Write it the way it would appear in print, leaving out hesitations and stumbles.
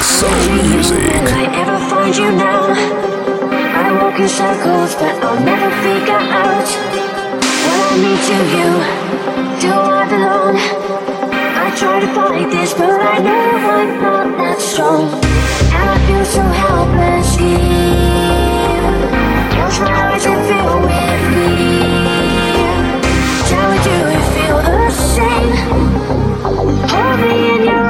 Soul music. Will I ever find you now? I walk in circles, but I'll never figure out what I need to you. Do I belong? I try to fight this, but I know I'm not that strong. And I feel so helpless here. Close my eyes and feel with me. Tell me, do you feel the same? Hold me in your